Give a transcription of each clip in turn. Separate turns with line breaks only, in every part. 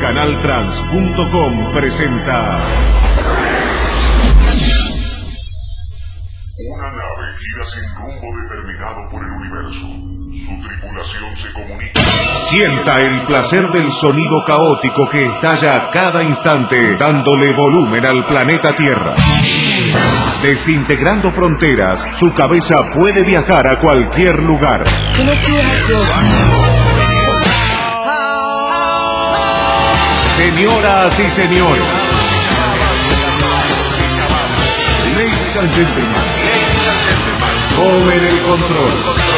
Canaltrans.com presenta... Una nave gira sin rumbo determinado por el universo. Su tripulación se comunica. Sienta el placer del sonido caótico que estalla a cada instante, dándole volumen al planeta Tierra. Desintegrando fronteras, su cabeza puede viajar a cualquier lugar. Señoras y señores, ladies and gentlemen, tomen el control.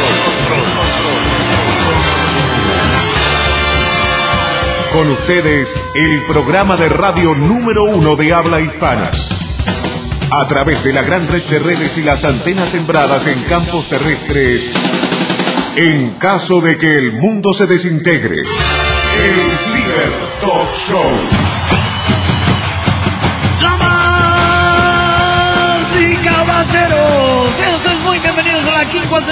Con ustedes, el programa de radio número 1 de habla hispana. A través de la gran red de redes y las antenas sembradas en campos terrestres, en caso de que el mundo se desintegre, el Ciber Talk Show.
¡Damas y caballeros! Sean ustedes muy bienvenidos a la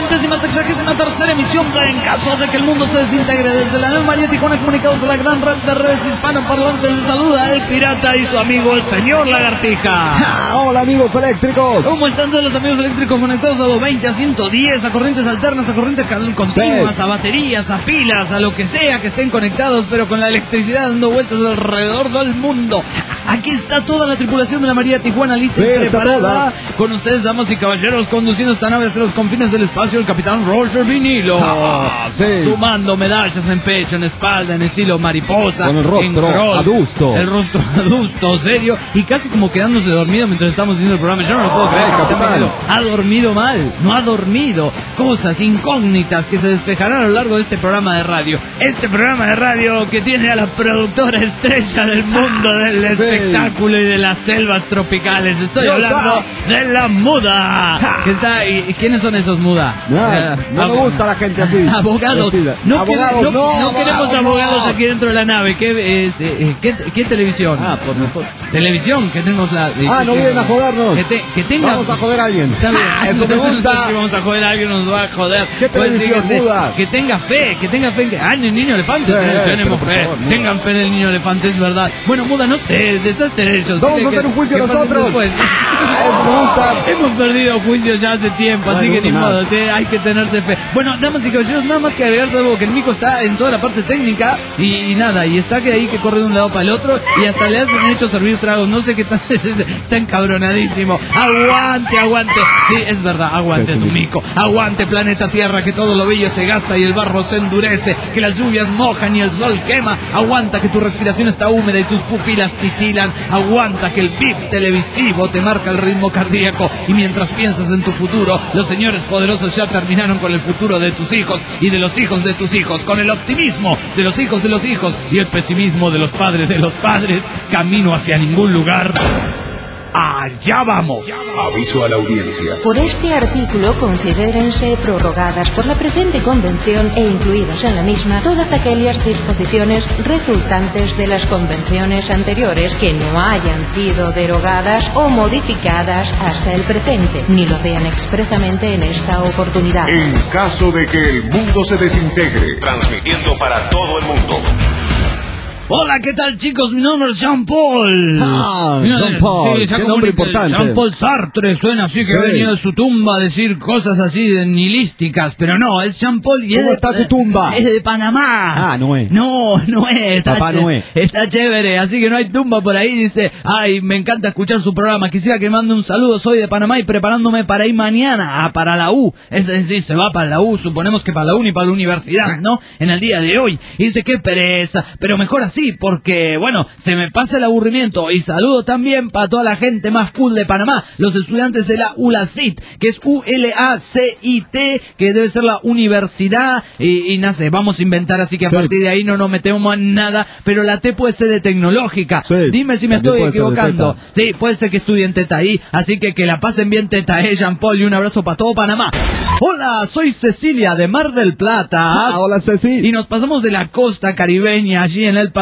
53ª emisión de En caso de que el mundo se desintegre. Desde la Nueva María Tijuana, comunicados a la gran red de redes hispanoparlantes, les saluda el pirata y su amigo el señor Lagartija.
Hola amigos eléctricos.
¿Cómo están todos los amigos eléctricos conectados a 220, a 110, a corrientes alternas, a corrientes continuas, a baterías, a pilas, a lo que sea que estén conectados, pero con la electricidad dando vueltas alrededor del mundo? Aquí está toda la tripulación de la María Tijuana lista y preparada. Con ustedes, damas y caballeros, conduciendo esta nave hacia los confines del espacio, el capitán Roger Vinilo. Sumando medallas en pecho, en espalda, en estilo mariposa.
Con el rostro adusto.
El rostro adusto, serio, y casi como quedándose dormido mientras estamos haciendo el programa. Yo no lo puedo creer, capitán Vinilo. Ha dormido mal, no ha dormido. Cosas incógnitas que se despejarán a lo largo de este programa de radio. Este programa de radio que tiene a la productora estrella del mundo del espectáculo y de las selvas tropicales. Estoy hablando de la Muda. Que está, ¿y quiénes son esos Muda?
No me gusta la gente así.
Abogados. No queremos abogados aquí dentro de la nave. ¿Qué televisión?
Por nosotros.
Televisión, que tenemos la...
no vienen a jodernos.
Que tenga...
Vamos a joder a alguien.
Está bien.
Eso me gusta.
Si vamos a joder a alguien, nos va a joder.
¿Qué televisión, Muda?
Que tenga fe en el niño elefante. Tenemos fe. Tengan fe en el niño elefante, es verdad. Bueno, Muda, no sé, desastre de ellos.
Vamos a hacer un juicio nosotros. Eso me gusta.
Hemos perdido juicios ya hace tiempo, así que ni modo, hay que tenerse fe. Bueno, damas y caballeros, nada más que agregarse algo, que el Mico está en toda la parte técnica y nada, y está que ahí que corre de un lado para el otro y hasta le han hecho servir tragos, no sé qué tan... está encabronadísimo. Aguante. Sí, es verdad, aguante tu Mico. Aguante planeta Tierra, que todo lo bello se gasta y el barro se endurece, que las lluvias mojan y el sol quema. Aguanta que tu respiración está húmeda y tus pupilas titilan. Aguanta que el bip televisivo te marca el ritmo cardíaco y mientras piensas en tu futuro, los señores poderosos ya terminaron con el futuro de tus hijos y de los hijos de tus hijos, con el optimismo de los hijos y el pesimismo de los padres, camino hacia ningún lugar. ¡Allá vamos!
Aviso a la audiencia.
Por este artículo considérense prorrogadas por la presente convención e incluidas en la misma todas aquellas disposiciones resultantes de las convenciones anteriores que no hayan sido derogadas o modificadas hasta el presente, ni lo sean expresamente en esta oportunidad.
En caso de que el mundo se desintegre, transmitiendo para todo el mundo.
Hola, ¿qué tal, chicos? Mi nombre es Jean-Paul.
Jean-Paul,
sí,
qué nombre importante.
Jean-Paul Sartre suena así que venía de su tumba a decir cosas así de nihilísticas, pero no, es Jean-Paul y
¿Cómo está su tumba?
Es de Panamá.
No es.
No es.
Papá Noé.
Está chévere, así que no hay tumba por ahí. Dice, me encanta escuchar su programa, quisiera que me mande un saludo, soy de Panamá y preparándome para ir mañana para la U. Es decir, se va para la U, suponemos que para la uni, para la universidad, ¿no? En el día de hoy. Y dice, qué pereza, pero mejor así. Porque, bueno, se me pasa el aburrimiento. Y saludo también para toda la gente más cool de Panamá, los estudiantes de la ULACIT, que es ULACIT, que debe ser la universidad, y no sé, vamos a inventar, así que a partir de ahí no nos metemos en nada, pero la T puede ser de tecnológica. Dime si me estoy equivocando. Sí, puede ser que estudien Teta ahí, así que la pasen bien Teta, Jean-Paul, y un abrazo para todo Panamá. Hola, soy Cecilia de Mar del Plata.
Hola, Ceci.
Y nos pasamos de la costa caribeña allí en el Pacífico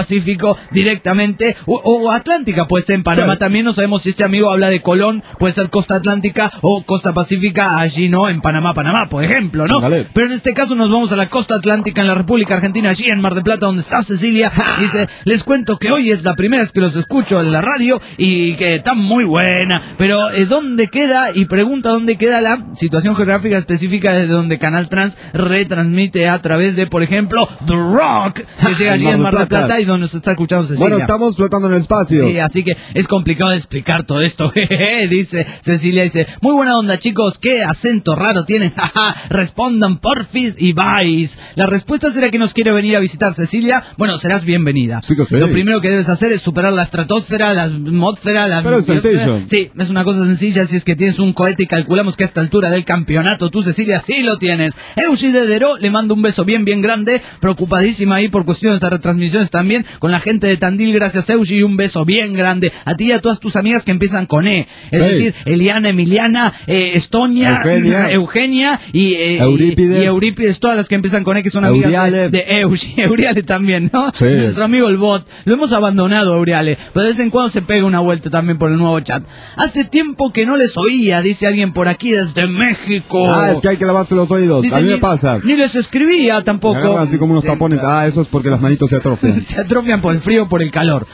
Pacífico directamente, o Atlántica, puede ser en Panamá también, no sabemos si este amigo habla de Colón, puede ser costa atlántica o costa pacífica, allí no, en Panamá, por ejemplo, ¿no?
Dale.
Pero en este caso nos vamos a la costa atlántica en la República Argentina, allí en Mar del Plata, donde está Cecilia. Dice, les cuento que hoy es la primera vez que los escucho en la radio y que está muy buena, pero ¿dónde queda? Y pregunta dónde queda la situación geográfica específica desde donde Canal Trans retransmite a través de, por ejemplo, The Rock, que llega allí en Mar del Plata y donde se está escuchando Cecilia.
Bueno, estamos flotando en el espacio.
Sí, así que es complicado de explicar todo esto, dice Cecilia, dice, muy buena onda chicos, qué acento raro tienen, respondan porfis y vais. La respuesta será que nos quiere venir a visitar Cecilia, bueno, serás bienvenida.
Sí, sí.
Lo primero que debes hacer es superar la estratosfera, la atmósfera, la...
Pero es sencillo.
Sí, es una cosa sencilla, si es que tienes un cohete y calculamos que a esta altura del campeonato, tú Cecilia, sí lo tienes. Eugi de Deró le mando un beso bien grande, preocupadísima ahí por cuestiones de retransmisiones también, con la gente de Tandil, gracias Eugi, y un beso bien grande a ti y a todas tus amigas que empiezan con E, es decir, Eliana, Emiliana, Estonia, Eugenia y Eurípides, todas las que empiezan con E, que son amigas de Eugi. Euriale también, ¿no?
Sí.
Nuestro amigo el bot, lo hemos abandonado Euriale, pero de vez en cuando se pega una vuelta también por el nuevo chat. Hace tiempo que no les oía, dice alguien por aquí desde México.
Es que hay que lavarse los oídos, dice, a mí me pasa.
Ni les escribía tampoco.
Así como unos tapones, eso es porque las manitos se atrofian.
Se atrofian por el frío, por el calor.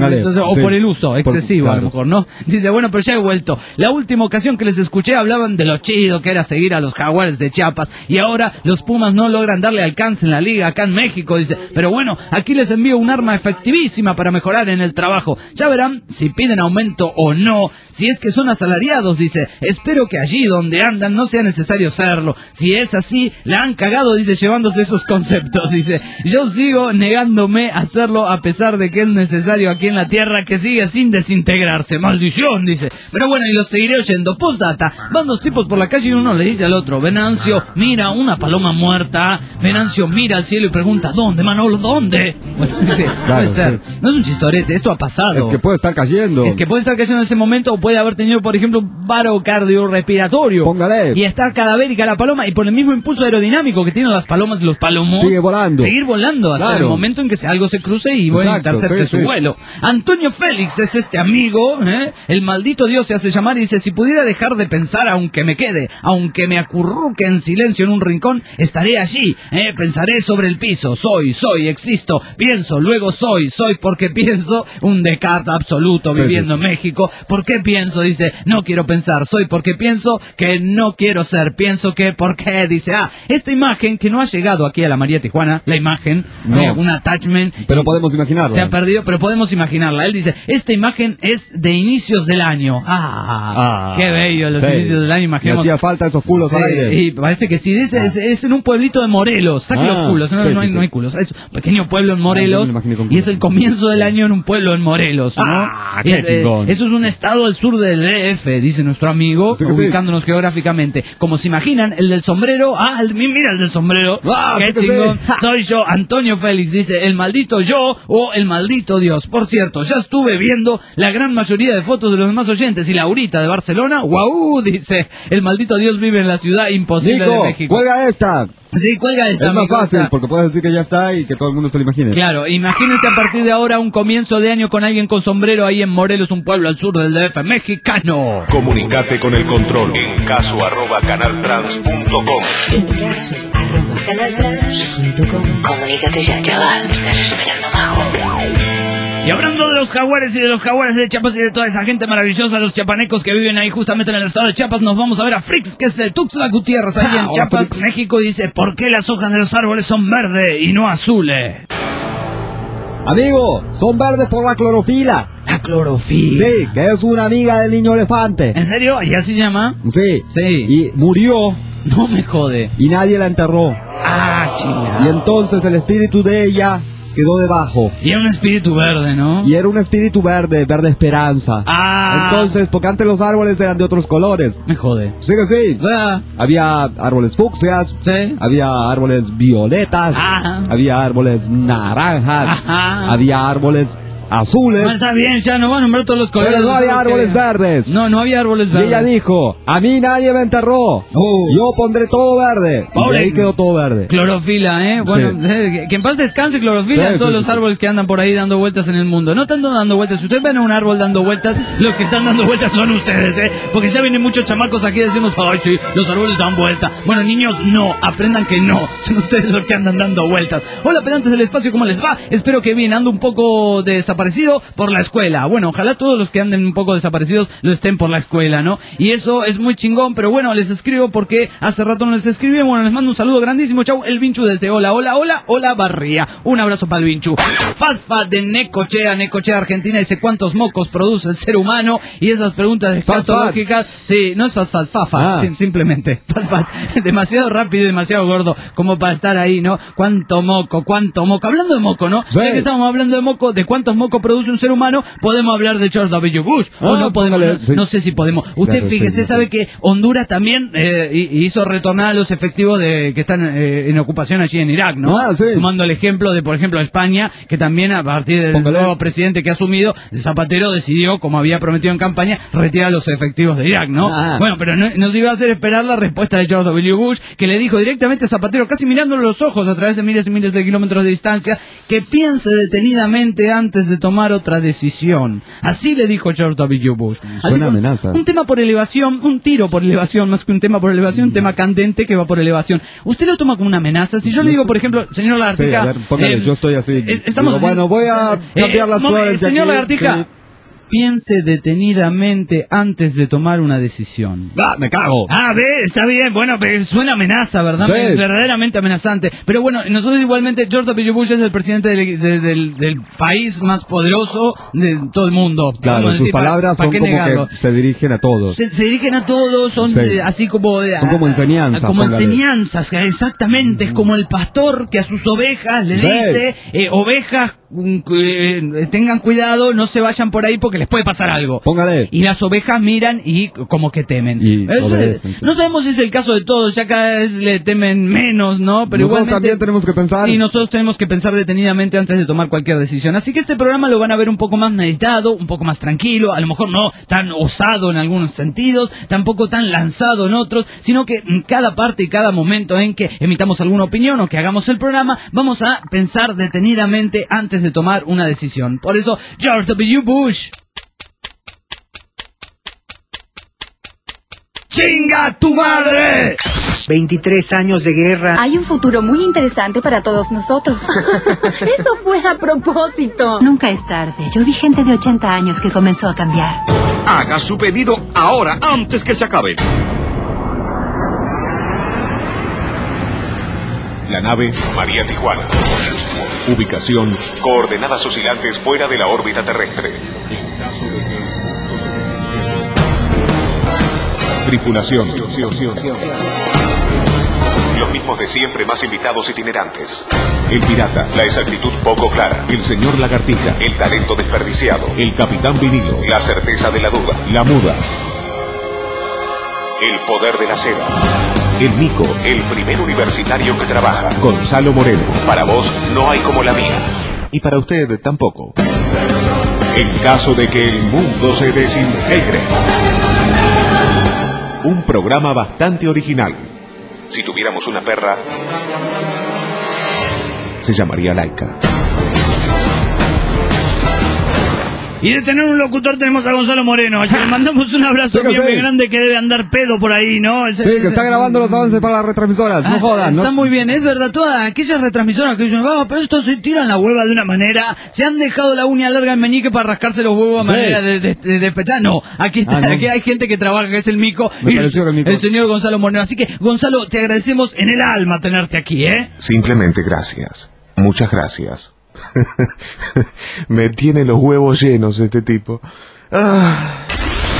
O por el uso excesivo,
claro.
a lo mejor, ¿no? Dice, bueno, pero ya he vuelto. La última ocasión que les escuché hablaban de lo chido que era seguir a los Jaguares de Chiapas, y ahora los Pumas no logran darle alcance en la liga acá en México, dice, pero bueno, aquí les envío un arma efectivísima para mejorar en el trabajo. Ya verán si piden aumento o no, si es que son asalariados, dice, espero que allí donde andan no sea necesario serlo. Si es así, la han cagado, dice, llevándose esos conceptos, dice, yo sigo negándome a hacerlo a pesar de que es necesario aquí en la tierra, que sigue sin desintegrarse, maldición, dice, pero bueno, y los seguiré oyendo. Postdata, van dos tipos por la calle y uno le dice al otro, Venancio, mira una paloma muerta. Venancio mira al cielo y pregunta, ¿dónde, Manolo, dónde? Bueno, dice, puede ser, no es un chistorete, esto ha pasado.
Es que puede estar cayendo.
Es que puede estar cayendo en ese momento, o puede haber tenido, por ejemplo, un paro cardiorrespiratorio.
Póngale.
Y está cadavérica la paloma, y por el mismo impulso aerodinámico que tienen las palomas y los palomos,
sigue volando.
Seguir volando hasta el momento en que algo se cruce y bueno, intercepte su vuelo. Antonio Félix es este amigo, el maldito Dios se hace llamar, y dice, si pudiera dejar de pensar aunque me quede, aunque me acurruque en silencio en un rincón, estaré allí, pensaré sobre el piso, soy, existo, pienso, luego soy porque pienso, un Descartes absoluto viviendo en México. ¿Por qué pienso? Dice, no quiero pensar, soy porque pienso que no quiero ser, pienso que, ¿por qué? Dice, esta imagen que no ha llegado aquí a la María Tijuana, la imagen, un attachment,
pero podemos imaginarla.
Se ha perdido, pero podemos imaginarla. Él dice, esta imagen es de inicios del año. Qué bello, los inicios del año, imaginemos.
Me hacía falta esos culos al aire.
Y parece que sí, dice, es en un pueblito de Morelos, saque los culos, no hay culos, es un pequeño pueblo en Morelos, y es el comienzo del año en un pueblo en Morelos, ¿no?
Qué chingón.
Eso es un estado al sur del DF, dice nuestro amigo, ubicándonos geográficamente. Como se imaginan, el del sombrero, mira el del sombrero, qué chingón, soy yo, Antonio Félix, dice, el maldito yo o el maldito Dios. Por cierto, ya estuve viendo la gran mayoría de fotos de los demás oyentes, y Laurita de Barcelona, ¡guau! Dice, el maldito Dios vive en la ciudad imposible de México.
¡Cuelga esta!
Sí, cuelga esta.
Es más fácil, porque puedes decir que ya está y que todo el mundo se lo imagine.
Claro, imagínense a partir de ahora un comienzo de año con alguien con sombrero ahí en Morelos, un pueblo al sur del DF mexicano.
Comunicate con el control en caso@canaltrans.com.
En caso@canaltrans.com. Comunícate ya, chaval, me estás esperando bajo.
Y hablando de los jaguares y de los jaguares de Chiapas y de toda esa gente maravillosa, los chiapanecos que viven ahí justamente en el estado de Chiapas, nos vamos a ver a Frix, que es de Tuxtla Gutiérrez, ahí en Chiapas, Frix, México, y dice, ¿por qué las hojas de los árboles son verdes y no azules?
Amigo, son verdes por la clorofila.
La clorofila.
Sí, que es una amiga del niño elefante.
¿En serio? ¿Ya se llama?
Sí. Y murió.
No me jode.
Y nadie la enterró.
Chingada.
Y entonces el espíritu de ella quedó debajo.
Y era un espíritu verde, ¿no?
Y era un espíritu verde esperanza. Entonces, porque antes los árboles eran de otros colores.
Me jode.
Sí que sí. Había árboles fucsias.
Sí.
Había árboles violetas. Había árboles naranjas. Había árboles azules.
Está bien, ya no va a nombrar todos los colores.
Pero no había árboles verdes.
No había árboles verdes.
Y ella dijo, a mí nadie me enterró. Yo pondré todo verde. Y ahí quedó todo verde.
Clorofila, ¿eh? Bueno, sí. Que en paz descanse Clorofila en todos los árboles que andan por ahí dando vueltas en el mundo. No tanto dando vueltas. Si ustedes ven a un árbol dando vueltas, los que están dando vueltas son ustedes, ¿eh? Porque ya vienen muchos chamacos aquí a decirnos, ay, sí, los árboles dan vueltas. Bueno, niños, no. Aprendan que no. Son ustedes los que andan dando vueltas. Hola, pedantes del espacio, ¿cómo les va? Espero que bien. Ando un poco desaparecido por la escuela. Bueno, ojalá todos los que anden un poco desaparecidos lo estén por la escuela, ¿no? Y eso es muy chingón, pero bueno, les escribo porque hace rato no les escribí. Bueno, les mando un saludo grandísimo. Chau, el Vinchu desde hola Barría. Un abrazo para el Vinchu. Fatfat de Necochea, Argentina, dice cuántos mocos produce el ser humano y esas preguntas escatológicas. Sí, no es Fatfat, simplemente Fatfat. Demasiado rápido y demasiado gordo como para estar ahí, ¿no? Cuánto moco. Hablando de moco, ¿no? Sí. Ya que estamos hablando de moco, de cuántos mocos produce un ser humano, podemos hablar de George W. Bush. O no podemos, no sé si podemos. Usted, claro, fíjese, sabe que Honduras también hizo retornar a los efectivos que están en ocupación allí en Irak, ¿no? Tomando el ejemplo de, por ejemplo, España, que también a partir del nuevo presidente que ha asumido, Zapatero decidió, como había prometido en campaña, retirar a los efectivos de Irak, ¿no? Bueno, pero nos iba a hacer esperar la respuesta de George W. Bush, que le dijo directamente a Zapatero, casi mirándole los ojos a través de miles y miles de kilómetros de distancia, que piense detenidamente antes de tomar otra decisión. Así le dijo George W. Bush.
Suena amenaza.
Un tema por elevación, un tiro por elevación, más que un tema por elevación, un tema candente que va por elevación. ¿Usted lo toma como una amenaza? Si yo le digo, por ejemplo, señor Lagartija...
Sí, a ver, póngale, yo estoy así.
Digo,
bueno, voy a cambiar las flores.
Señor Lagartija... Piense detenidamente antes de tomar una decisión.
Me cago.
Ve, está bien. Bueno, pero suena amenaza, ¿verdad? Sí. Es verdaderamente amenazante. Pero bueno, nosotros igualmente, George W. Bush es el presidente del país más poderoso de todo el mundo.
Claro, sus palabras son como negarlo? Que se dirigen a todos.
Se dirigen a todos, son así como...
son como enseñanzas.
Como enseñanzas, exactamente. Es como el pastor que a sus ovejas le dice, ovejas, tengan cuidado, no se vayan por ahí porque les puede pasar algo.
Póngale.
Y las ovejas miran y como que temen. No sabemos si es el caso de todos, ya cada vez le temen menos, ¿no? Pero
nosotros también tenemos que pensar.
Sí, nosotros tenemos que pensar detenidamente antes de tomar cualquier decisión. Así que este programa lo van a ver un poco más meditado, un poco más tranquilo, a lo mejor no tan osado en algunos sentidos, tampoco tan lanzado en otros, sino que en cada parte y cada momento en que emitamos alguna opinión o que hagamos el programa, vamos a pensar detenidamente antes de tomar una decisión. Por eso, George W. Bush. ¡Chinga tu madre!
23 años de guerra.
Hay un futuro muy interesante para todos nosotros. Eso fue a propósito.
Nunca es tarde. Yo vi gente de 80 años que comenzó a cambiar.
Haga su pedido ahora, antes que se acabe.
La nave María Tijuana. Ubicación, coordenadas oscilantes fuera de la órbita terrestre. En caso de que no se presente. Tripulación. Los mismos de siempre, más invitados itinerantes. El pirata, la exactitud poco clara. El señor Lagartija, el talento desperdiciado. El capitán vinilo, la certeza de la duda. La muda. El poder de la seda. El Nico, el primer universitario que trabaja. Gonzalo Moreno, para vos no hay como la mía. Y para usted tampoco. En caso de que el mundo se desintegre. Un programa bastante original. Si tuviéramos una perra, se llamaría Laika.
Y de tener un locutor tenemos a Gonzalo Moreno. Le mandamos un abrazo bien grande que debe andar pedo por ahí, ¿no?
Que está grabando los avances para las retransmisoras. No jodan,
Está muy bien, es verdad. Todas aquellas retransmisoras que dicen, pero esto se tiran la hueva de una manera. Se han dejado la uña larga en meñique para rascarse los huevos a manera de despechar. No, aquí hay gente que trabaja, que es el Mico. El señor Gonzalo Moreno. Así que, Gonzalo, te agradecemos en el alma tenerte aquí, ¿eh?
Simplemente gracias. Muchas gracias. Me tiene los huevos llenos este tipo.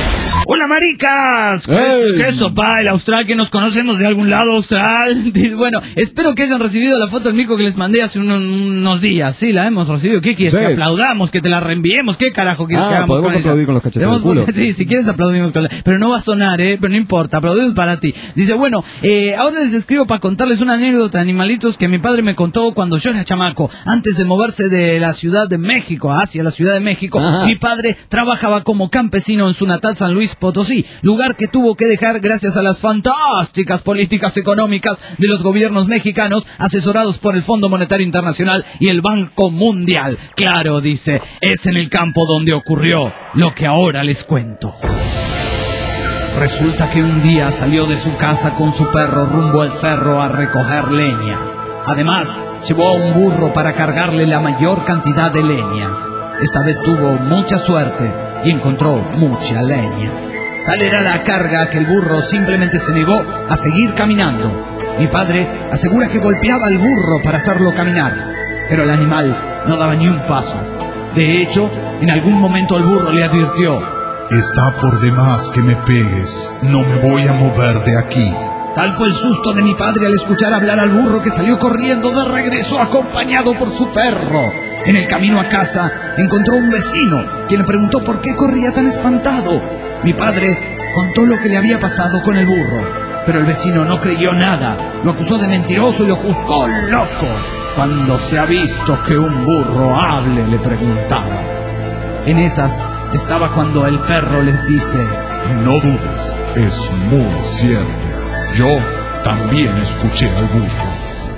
Hola, maricas. ¿Qué sopa? El Austral, que nos conocemos de algún lado, Austral. Bueno, espero que hayan recibido la foto del mico que les mandé hace unos días. Sí, la hemos recibido. ¿Qué quieres? ¿Que aplaudamos? ¿Que te la reenviemos? ¿Qué carajo quieres que hagamos?
Podemos aplaudir con los cachetes del culo.
Sí, si quieres aplaudimos con la... Pero no va a sonar, pero no importa, aplaudimos para ti. Dice, bueno, ahora les escribo para contarles una anécdota, animalitos, que mi padre me contó cuando yo era chamaco. Antes de moverse de la Ciudad de México hacia la Ciudad de México, mi padre trabajaba como campesino en su natal San Luis Potosí, lugar que tuvo que dejar gracias a las fantásticas políticas económicas de los gobiernos mexicanos, asesorados por el Fondo Monetario Internacional y el Banco Mundial. Claro, dice, es en el campo donde ocurrió lo que ahora les cuento. Resulta que un día salió de su casa con su perro rumbo al cerro a recoger leña. Además, llevó a un burro para cargarle la mayor cantidad de leña. Esta vez tuvo mucha suerte y encontró mucha leña. Tal era la carga que el burro simplemente se negó a seguir caminando. Mi padre asegura que golpeaba al burro para hacerlo caminar, pero el animal no daba ni un paso. De hecho, en algún momento el burro le advirtió:
está por demás que me pegues, no me voy a mover de aquí.
Tal fue el susto de mi padre al escuchar hablar al burro, que salió corriendo de regreso acompañado por su perro. En el camino a casa encontró un vecino, quien le preguntó por qué corría tan espantado. Mi padre contó lo que le había pasado con el burro, pero el vecino no creyó nada, lo acusó de mentiroso y lo juzgó loco. ¿Cuándo se ha visto que un burro hable?, le preguntaba. En esas estaba cuando el perro les dice:
no dudes, es muy cierto. Yo también escuché al burro.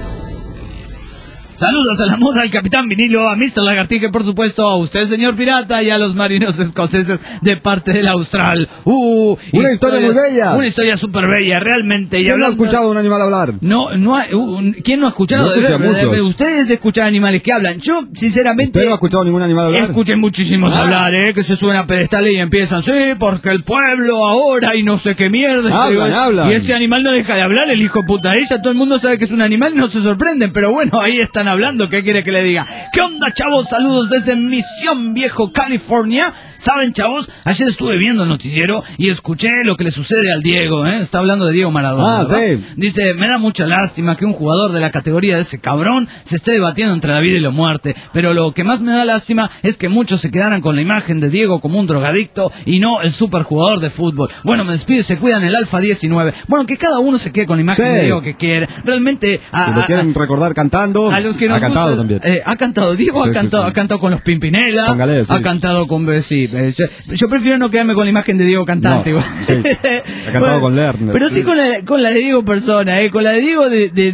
Saludos a la moda, al Capitán Vinilo, a Mr. Lagartija, por supuesto, a usted, señor pirata, y a los marinos escoceses de parte del Austral.
Una historia muy bella.
Una historia súper bella, realmente.
¿Quién no ha escuchado un animal hablar?
No hay, ¿quién no ha escuchado? Ustedes escuchan animales que hablan. Yo, sinceramente...
¿Usted no ha escuchado ningún animal hablar?
Escuché muchísimos hablar, que se suben a pedestales y empiezan, sí, porque el pueblo ahora y no sé qué mierda.
Hablan.
Y este animal no deja de hablar, el hijo de puta. Ella, todo el mundo sabe que es un animal y no se sorprenden, pero bueno, ahí están hablando. ¿Qué quiere que le diga? ¿Qué onda, chavos? Saludos desde Misión Viejo, California. ¿Saben, chavos? Ayer estuve viendo el noticiero y escuché lo que le sucede al Diego, Está hablando de Diego Maradona.
Sí.
Dice, me da mucha lástima que un jugador de la categoría de ese cabrón se esté debatiendo entre la vida y la muerte. Pero lo que más me da lástima es que muchos se quedaran con la imagen de Diego como un drogadicto y no el superjugador de fútbol. Bueno, me despido y se cuidan, el Alfa 19. Bueno, que cada uno se quede con la imagen de Diego que quiere. Realmente...
Si lo quieren recordar cantando,
a los que nos
ha cantado
gusta,
también.
Ha cantado, Diego ha cantado con los Pimpinela,
con Galés,
ha cantado con... Yo prefiero no quedarme con la imagen de Diego cantante.
No, sí. Ha cantado con Lerner.
Pero sí con la de Diego persona, con la de Diego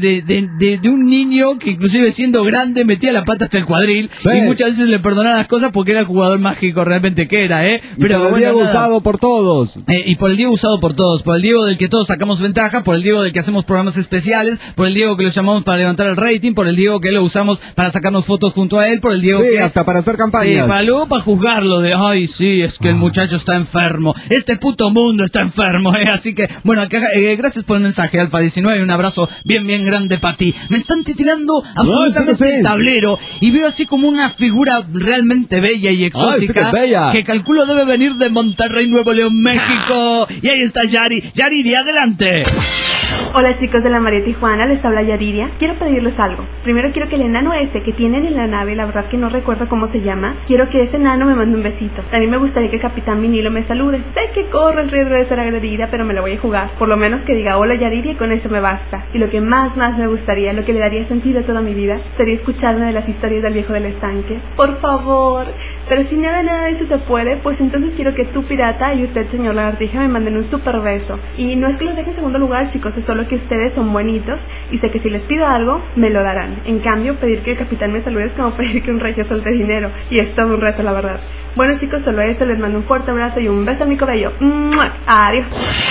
de un niño que inclusive siendo grande metía la pata hasta el cuadril, y muchas veces le perdonaban las cosas porque era el jugador mágico realmente que era,
Pero por el Diego usado por todos.
Y por el Diego usado por todos, por el Diego del que todos sacamos ventaja, por el Diego del que hacemos programas especiales, por el Diego que lo llamamos para levantar el rating, por el Diego que lo usamos para sacarnos fotos junto a él, por el Diego que...
hasta para hacer campañas.
Para juzgarlo de, ay, sí, es que el muchacho está enfermo, este puto mundo está enfermo, así que, bueno, gracias por el mensaje, Alfa 19, un abrazo bien grande para ti. Me están titilando absolutamente el tablero y veo así como una figura realmente bella y exótica, que calculo debe venir de Monterrey, Nuevo León, México, y ahí está Yaridia, adelante.
Hola chicos de la María Tijuana, les habla Yaridia. Quiero pedirles algo. Primero quiero que el enano ese que tienen en la nave, la verdad que no recuerdo cómo se llama, quiero que ese enano me mande un besito. También me gustaría que el Capitán Vinilo me salude. Sé que corro el riesgo de ser agredida, pero me la voy a jugar. Por lo menos que diga hola Yaridia y con eso me basta. Y lo que más me gustaría, lo que le daría sentido a toda mi vida, sería escuchar una de las historias del viejo del estanque. Por favor. Pero si nada de eso se puede, pues entonces quiero que tú, pirata, y usted, señor Lagartija, me manden un super beso. Y no es que los deje en segundo lugar, chicos, es solo que ustedes son bonitos y sé que si les pido algo, me lo darán. En cambio, pedir que el capitán me salude es como pedir que un regio suelte dinero, y es todo un reto, la verdad. Bueno chicos, solo eso, les mando un fuerte abrazo y un beso en mi cabello. ¡Mua! Adiós.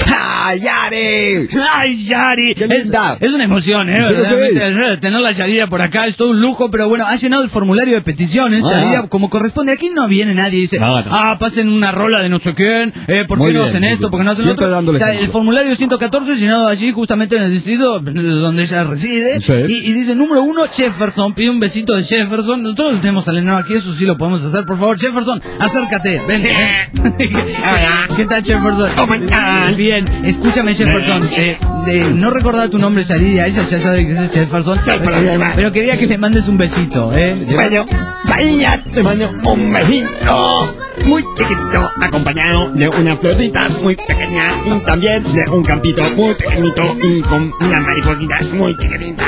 ¡Ah, Yari!
¡Ay, Yari!
¡Qué linda!
Es una emoción, ¿eh?
Sí,
Realmente, tener la Yaridia por acá es todo un lujo, pero bueno, ha llenado el formulario de peticiones, Yaridia, como corresponde. Aquí no viene nadie y dice, pasen una rola de no sé quién, ¿por qué no hacen esto? ¿Por qué no hacen
Siempre
otro?
dándole
El formulario 114 llenado allí justamente en el distrito donde ella reside,
sí.
y dice, número 1, Jefferson, pide un besito de Jefferson. Nosotros lo tenemos al enano aquí, eso sí lo podemos hacer. Por favor, Jefferson, acércate, ven. ¿Qué tal, Jefferson? Bien, escúchame, Jefferson, no recordaba tu nombre, Yaridia, ella ya sabe que es Jefferson, pero quería que le mandes un besito,
Bueno, Yaridia, te mando un besito muy chiquitito, acompañado de unas florcitas muy pequeñas y también de un campito muy pequeñito y con unas maripositas muy chiquititas.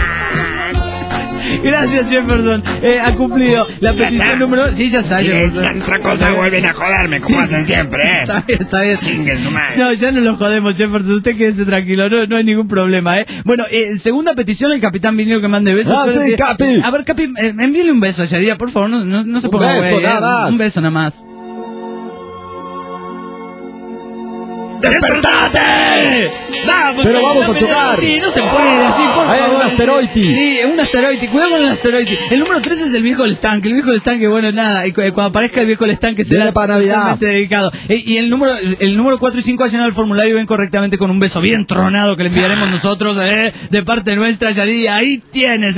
Gracias, Jefferson. Ha cumplido la petición número... Sí, ya está, Jefferson.
Otra cosa, vuelven a joderme como hacen siempre,
Está bien.
Chinguen su madre.
No, ya no lo jodemos, Jefferson. Usted quédese tranquilo, no hay ningún problema, Bueno, segunda petición, el capitán Vinilo que mande besos.
Sí, Capi.
A ver, Capi, envíele un beso a Yaridia, por favor. No se ponga güey. Un beso nada más.
¡Despertate!
Pero vamos a chocar.
Sí, no se puede así, por
Hay
favor.
un asteroide.
Sí, un asteroide. Cuidado con el asteroide. El número 3 es el viejo del estanque. El viejo del estanque, bueno, nada. Y cuando aparezca el viejo del estanque será
para Navidad.
dedicado. Y el número 4 y 5 ha llenado el formulario bien correctamente con un beso bien tronado que le enviaremos nosotros, de parte nuestra, Yaridia. Ahí tienes,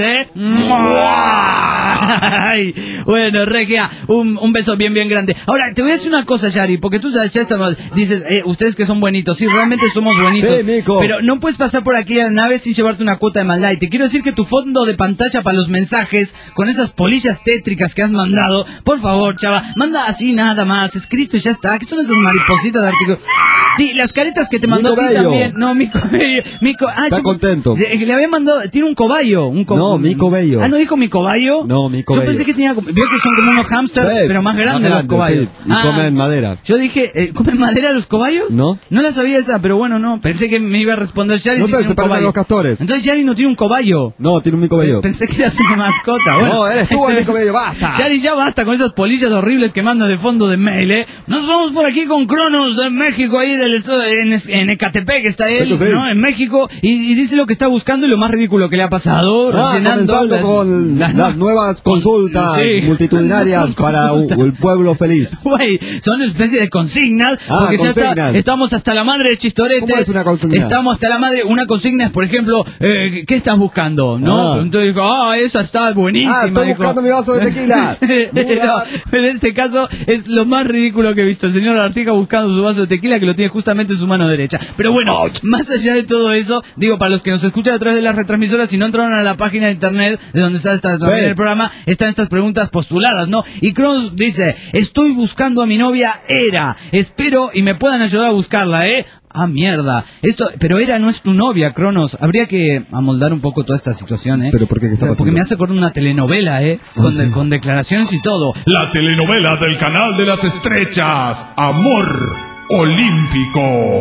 Ay, bueno, Regia, un beso bien grande. Ahora, te voy a decir una cosa, Yari, porque tú sabes, ya estamos, dices, ustedes que son buenitos, sí, realmente somos buenitos.
Sí, Mico.
Pero no puedes pasar por aquí a la nave sin llevarte una cuota de maldad. Y te quiero decir que tu fondo de pantalla para los mensajes, con esas polillas tétricas que has mandado, por favor, chava, manda así nada más, escrito y ya está. ¿Qué son esas maripositas de artículo? Sí, las caretas que te mandó
Mico
a ti
Bello.
también. No, Mico Bello.
Está contento.
Le había mandado, tiene un cobayo.
No, Mico Bello.
Ah, ¿no dijo mi cobayo?
No, Mico
Yo
Bello.
pensé que tenía, veo que son como unos hámster,
Sí,
pero más grandes los cobayos.
sí, y comen madera.
Yo dije, ¿comen madera los cobayos?
¿No?
No la sabía esa, pero bueno, no. Pensé que me iba a responder Yari.
No
si
sé,
tiene
se
un
parecen a
cobayo.
los castores.
Entonces Yari no tiene un cobayo.
No, tiene un Mico Bello.
Pensé que eras una mascota. Bueno.
No, eres tú el Mico Bello, basta.
Yari, ya basta con esas polillas horribles que mandas de fondo de mail, Nos vamos por aquí con Cronos de México, ahí del estado en Ecatepec está él,
Eso sí.
¿no? En México, y dice lo que está buscando y lo más ridículo que le ha pasado,
comenzando con las nuevas consultas multitudinarias para el pueblo feliz.
Güey, son una especie de consignas, porque
consignas.
ya estamos hasta la madre de chistoretes.
¿Cómo es una consigna?
Estamos hasta la madre. Una consigna es, por ejemplo, ¿qué estás buscando? ¿No? Entonces digo, esa está buenísima.
Estoy buscando mi vaso de tequila.
No, pero en este caso es lo más ridículo que he visto. El señor Artiga buscando su vaso de tequila que lo tiene justamente en su mano derecha. Pero bueno, más allá de todo eso, digo, para los que nos escuchan a través de las retransmisoras, si no entraron a la página de internet de donde está también el programa, están estas preguntas postuladas, ¿no? Y Cronos dice, estoy buscando a mi novia Era, espero y me puedan ayudar a buscarla, Ah, mierda. Pero Era no es tu novia, Cronos. Habría que amoldar un poco toda esta situación,
¿Pero por qué? ¿Qué está pasando?
Porque me hace acordar una telenovela, con declaraciones y todo.
La telenovela del canal de las estrechas, Amor Olímpico.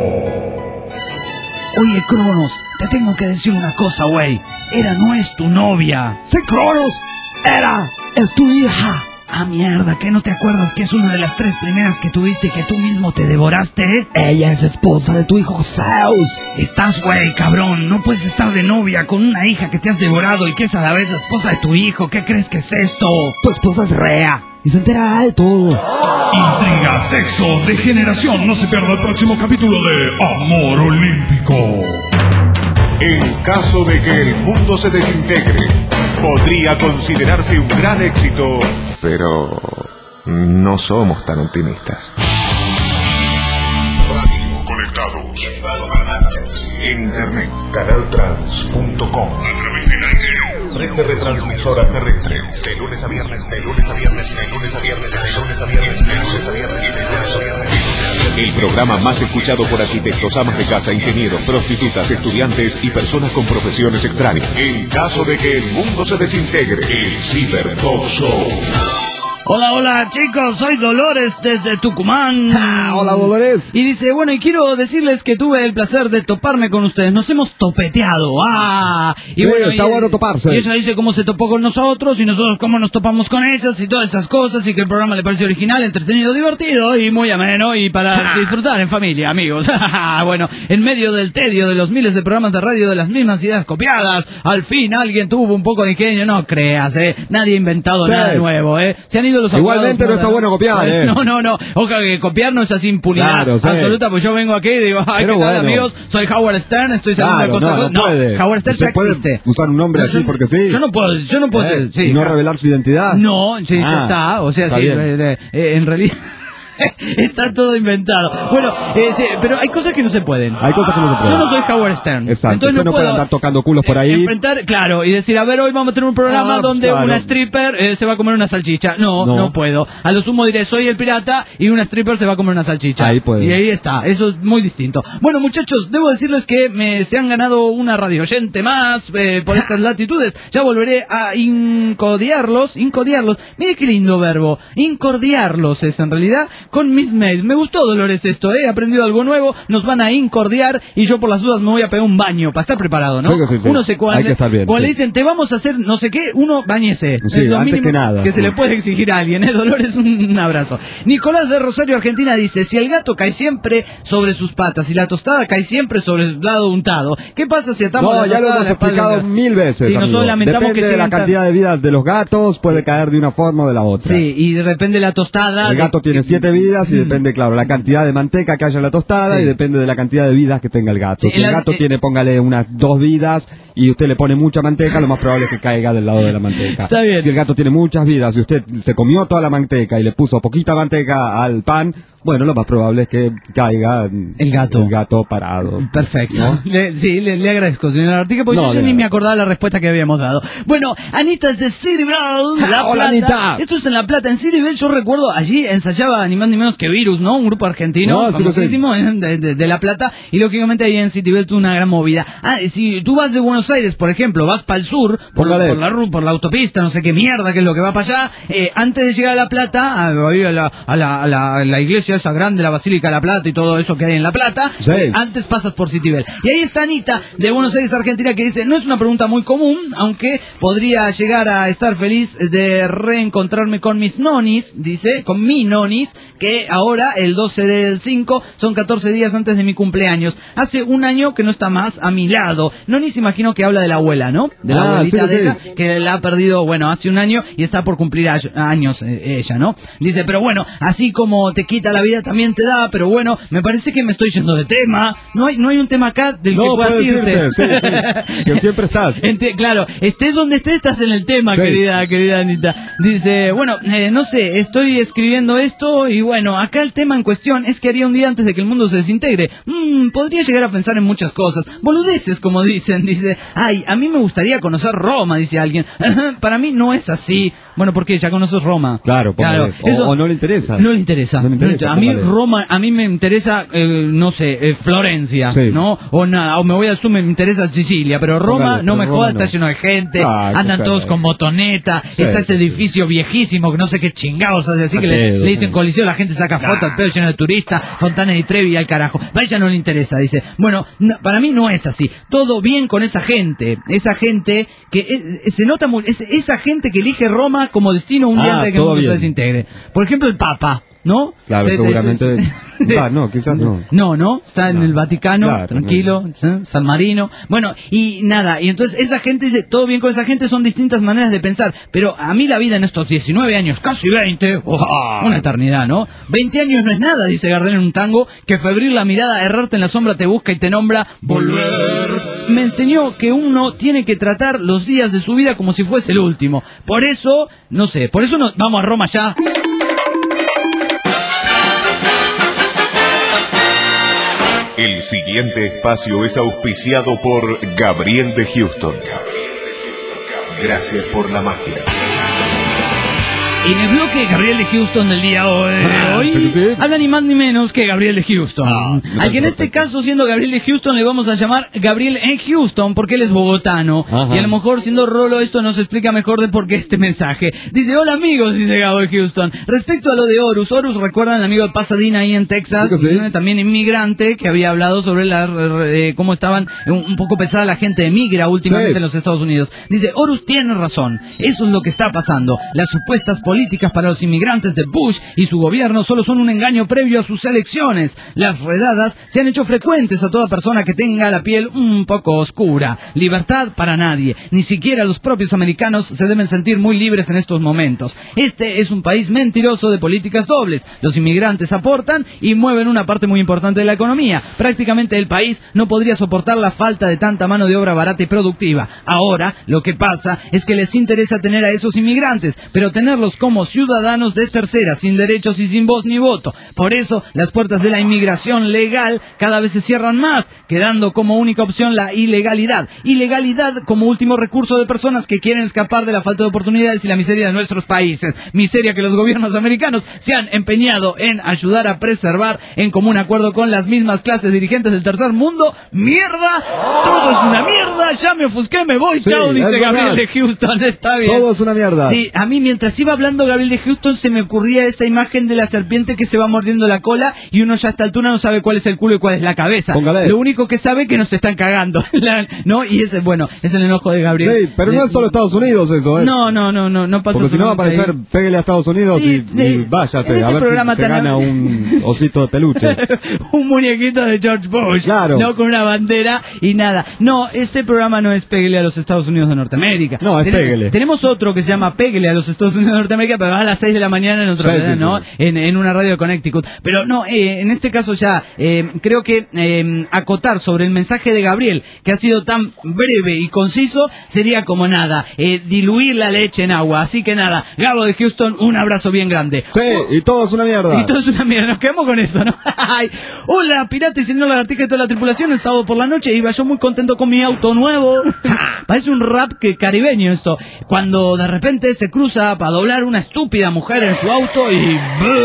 Oye, Cronos, te tengo que decir una cosa, güey. Era no es tu novia.
Sí, Cronos, Era es tu hija.
Ah, mierda, ¿qué no te acuerdas que es una de las 3 primeras que tuviste y que tú mismo te devoraste?
Ella es esposa de tu hijo Zeus.
Estás, güey, cabrón. No puedes estar de novia con una hija que te has devorado y que es a la vez la esposa de tu hijo. ¿Qué crees que es esto?
Tu esposa es Rea y se enterará de todo.
Intriga, sexo, degeneración. No se pierda el próximo capítulo de Amor Olímpico.
En caso de que el mundo se desintegre, podría considerarse un gran éxito, pero no somos tan optimistas. Radio conectados. En internet, canaltrans.com. A través del aire. Red de retransmisoras terrestres. De lunes a viernes, de lunes a viernes, de lunes a viernes, de lunes a viernes, de lunes a viernes, de lunes a viernes. El programa más escuchado por arquitectos, amas de casa, ingenieros, prostitutas, estudiantes y personas con profesiones extrañas. En caso de que el mundo se desintegre, el Cyber Talk Show.
Hola chicos, soy Dolores desde Tucumán.
Hola Dolores.
Y dice, bueno, y quiero decirles que tuve el placer de toparme con ustedes. Nos hemos topeteado. Y
sí,
bueno,
está bueno toparse.
Y ella dice cómo se topó con nosotros y nosotros cómo nos topamos con ellas y todas esas cosas, y que el programa le pareció original, entretenido, divertido y muy ameno y para disfrutar en familia, amigos. Bueno, en medio del tedio de los miles de programas de radio de las mismas ideas copiadas, al fin alguien tuvo un poco de ingenio. No creas, nadie ha inventado nada nuevo, Se han ido los
igualmente
abogados,
no está bueno copiar,
No. Ojo, que copiar no es así impunidad absoluta, pues yo vengo aquí y digo, ¿qué tal, amigos? Soy Howard Stern, estoy saliendo de Costa a Costa. No, Howard Stern ya existe.
Usar un nombre así porque sí.
Yo no puedo ser, sí.
¿Y no revelar su identidad?
No, sí, ya está. O sea, sí, en realidad... Está todo inventado. Bueno, sí, pero hay cosas que no se pueden.
Hay cosas que no se pueden.
Yo no soy Howard Stern.
Exacto.
Entonces
no puedo andar tocando culos por ahí.
Enfrentar, claro, y decir, a ver, hoy vamos a tener un programa donde una stripper se va a comer una salchicha. No puedo. A lo sumo diré, soy el pirata y una stripper se va a comer una salchicha.
Ahí puede.
Y ahí está. Eso es muy distinto. Bueno, muchachos, debo decirles que se han ganado una radio oyente más por estas latitudes. Ya volveré a incodiarlos. Mire qué lindo verbo. Incordiarlos es en realidad con mis mails. Me gustó, Dolores, esto, he aprendido algo nuevo. Nos van a incordiar y yo por las dudas me voy a pegar un baño para estar preparado, ¿no?
Sí.
Uno se
hay que estar bien,
cuando le dicen, te vamos a hacer no sé qué, uno bañese.
Sí,
es lo
antes
mínimo
que nada.
se le puede exigir a alguien, Dolores, un abrazo. Nicolás de Rosario, Argentina, dice, si el gato cae siempre sobre sus patas y la tostada cae siempre sobre su lado untado, ¿qué pasa si atamos la tostada?
Ya lo hemos explicado 1000 veces.
Sí, nosotros lamentamos
depende
que
de la cantidad de vidas de los gatos, puede caer de una forma o de la otra.
Sí, y depende de la tostada.
El gato tiene 7 vidas y depende, claro, la cantidad de manteca que haya en la tostada y depende de la cantidad de vidas que tenga el gato. Si el gato tiene, póngale unas 2 vidas y usted le pone mucha manteca, lo más probable es que caiga del lado de la manteca.
Está bien.
Si el gato tiene muchas vidas y usted se comió toda la manteca y le puso poquita manteca al pan, bueno, lo más probable es que caiga el gato parado.
Perfecto.
¿No?
Le agradezco, señor Artigue, porque yo ni me acordaba la respuesta que habíamos dado. Bueno, Anita es de Cityville, La Plata.
Hola, Anita.
Esto es en La Plata. En Cityville yo recuerdo, allí ensayaba ni más ni menos que Virus, ¿no? Un grupo argentino famosísimo de La Plata, y lógicamente ahí en Cityville tuvo una gran movida. Si tú vas de Buenos Aires, por ejemplo, vas para el sur, por la autopista, no sé qué mierda, que es lo que va para allá, antes de llegar a La Plata, a la iglesia esa grande, la Basílica de La Plata y todo eso que hay en La Plata, antes pasas por Cityville. Y ahí está Anita, de Buenos Aires, Argentina, que dice, no es una pregunta muy común, aunque podría llegar a estar feliz de reencontrarme con mis nonis, dice, con mi nonis, que ahora, el 12 del 5, son 14 días antes de mi cumpleaños. Hace un año que no está más a mi lado. Nonis, imagino que habla de la abuela, ¿no? De la abuelita de ella, que la ha perdido, bueno, hace un año y está por cumplir años ella, ¿no? Dice, pero bueno, así como te quita la vida, también te da, pero bueno, me parece que me estoy yendo de tema. No hay un tema acá del que puedas irte.
Sí, que siempre estás.
Claro, estés donde estés, estás en el tema, querida Anita. Dice, bueno, no sé, estoy escribiendo esto y bueno, acá el tema en cuestión es que haría un día antes de que el mundo se desintegre. Podría llegar a pensar en muchas cosas, boludeces como dicen. Dice, ay, a mí me gustaría conocer Roma, dice alguien. Para mí no es así. Bueno, porque ya conoces Roma.
Claro, eso, o no le interesa.
No le interesa. A mí Roma, a mí me interesa, no sé, Florencia, ¿no? O nada, o me voy al sur, me interesa Sicilia, pero Roma, no me jodas, está lleno de gente, andan todos con motoneta, está ese edificio viejísimo que no sé qué chingados hace, así que le dicen Coliseo, la gente saca fotos, el pedo lleno de turistas, Fontana di Trevi al carajo. Para ella no le interesa, dice. Bueno, para mí no es así. Todo bien con esa gente que se nota muy, esa gente que elige Roma como destino un día antes de que el mundo se desintegre. Por ejemplo, el Papa, ¿no?
Claro, seguramente. No, quizás no.
No, está en el Vaticano, claro, tranquilo, San Marino. Bueno, y nada, y entonces esa gente dice, todo bien con esa gente, son distintas maneras de pensar, pero a mí la vida en estos 19 años, casi 20, una eternidad, ¿no? 20 años no es nada, dice Gardel en un tango, que febril la mirada, errarte en la sombra te busca y te nombra volver. Me enseñó que uno tiene que tratar los días de su vida como si fuese el último. Por eso, no sé, vamos a Roma ya.
El siguiente espacio es auspiciado por Gabriel de Houston. Gracias por la magia.
En el bloque de Gabriel de Houston del día de hoy,
sí.
habla ni más ni menos que Gabriel de Houston. Al que en este caso, siendo Gabriel de Houston, le vamos a llamar Gabriel en Houston, porque él es bogotano. Ajá. Y a lo mejor, siendo Rolo, esto nos explica mejor de por qué este mensaje. Dice, hola amigos, dice Gabo de Houston. Respecto a lo de Horus, recuerdan al amigo de Pasadena ahí en Texas, sí. También inmigrante, que había hablado sobre cómo estaban un poco pesada la gente de migra últimamente en los Estados Unidos. Dice, Horus tiene razón, eso es lo que está pasando. Las supuestas políticas para los inmigrantes de Bush y su gobierno solo son un engaño previo a sus elecciones. Las redadas se han hecho frecuentes a toda persona que tenga la piel un poco oscura. Libertad para nadie, ni siquiera los propios americanos se deben sentir muy libres en estos momentos. Este es un país mentiroso de políticas dobles. Los inmigrantes aportan y mueven una parte muy importante de la economía. Prácticamente el país no podría soportar la falta de tanta mano de obra barata y productiva. Ahora, lo que pasa es que les interesa tener a esos inmigrantes, pero tenerlos como ciudadanos de tercera, sin derechos y sin voz ni voto. Por eso, las puertas de la inmigración legal cada vez se cierran más, quedando como única opción la ilegalidad. Ilegalidad como último recurso de personas que quieren escapar de la falta de oportunidades y la miseria de nuestros países. Miseria que los gobiernos americanos se han empeñado en ayudar a preservar en común acuerdo con las mismas clases dirigentes del tercer mundo. ¡Mierda! ¡Todo es una mierda! Ya me ofusqué, me voy. Sí, chao, dice Gabriel de Houston. Está bien.
Todo es una mierda.
Sí, a mí mientras iba hablando Gabriel de Houston se me ocurría esa imagen de la serpiente que se va mordiendo la cola y uno ya a esta altura no sabe cuál es el culo y cuál es la cabeza.
Póngale.
Lo único que sabe es que nos están cagando. ¿No? Y ese, bueno, es el enojo de Gabriel.
Sí, pero no es solo Estados Unidos eso, ¿eh?
No pasa.
Porque si no va a aparecer, péguele a Estados Unidos y váyase, a ver si se gana un osito de peluche.
Un muñequito de George Bush.
Claro.
No con una bandera y nada. No, este programa no es Péguele a los Estados Unidos de Norteamérica.
No, es Péguele.
Tenemos otro que se llama Péguele a los Estados Unidos de Norteamérica, pero va a las 6 de la mañana en otra vez, ¿no? Sí. En una radio de Connecticut. Pero no, en este caso ya, creo que acotar sobre el mensaje de Gabriel, que ha sido tan breve y conciso, sería como nada, diluir la leche en agua. Así que nada, Gabo de Houston, un abrazo bien grande.
Sí, y todo es una mierda.
Y todo es una mierda, nos quedamos con eso, ¿no? Hola, pirata y señor lagartija y toda la tripulación, el sábado por la noche iba yo muy contento con mi auto nuevo. Parece un rap caribeño esto. Cuando de repente se cruza para doblar una estúpida mujer en su auto y...